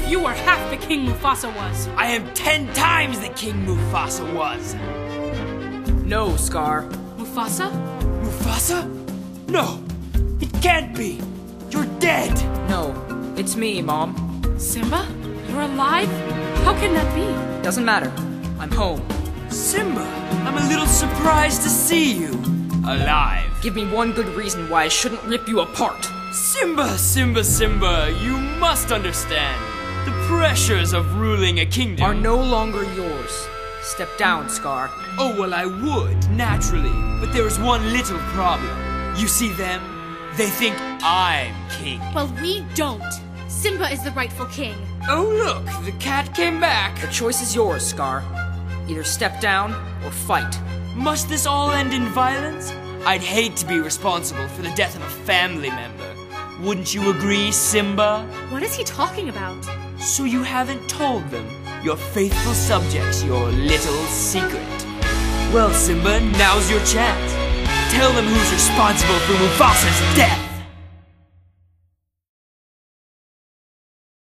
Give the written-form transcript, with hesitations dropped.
You are half the king Mufasa was. I am 10 times the king Mufasa was. No, Scar. Mufasa? Mufasa? No, it can't be. You're dead. No, it's me, Mom. Simba? You're alive? How can that be? Doesn't matter. I'm home. Simba, I'm a little surprised to see you alive. Give me one good reason why I shouldn't rip you apart. Simba, Simba, Simba, you must understand. The pressures of ruling a kingdom Are no longer yours. Step down, Scar. Oh, well, I would, naturally. But there is one little problem. You see them? They think I'm king. Well, we don't. Simba is the rightful king. Oh, look, the cat came back. The choice is yours, Scar. Either step down or fight. Must this all end in violence? I'd hate to be responsible for the death of a family member. Wouldn't you agree, Simba? What is he talking about? So you haven't told them, your faithful subjects, your little secret. Well, Simba, now's your chance. Tell them who's responsible for Mufasa's death.